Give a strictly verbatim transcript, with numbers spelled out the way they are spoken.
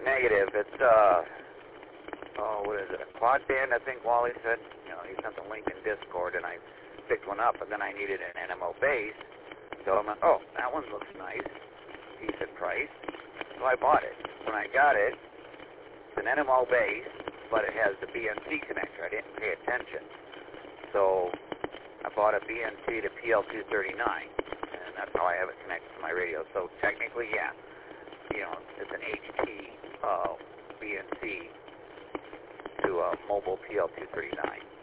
Negative. It's, uh, oh, what is it, a quad band, I think Wally said. You know, he sent the link in Discord, and I picked one up, and then I needed an N M O base. So I'm like, oh, that one looks nice. Decent price. So I bought it. When I got it, it's an N M O base, but it has the B N C connector. I didn't pay attention. So I bought a B N C to P L two thirty-nine, and that's how I have it connected to my radio. So technically, yeah, you know, it's an H T uh, B N C to a mobile P L two thirty-nine.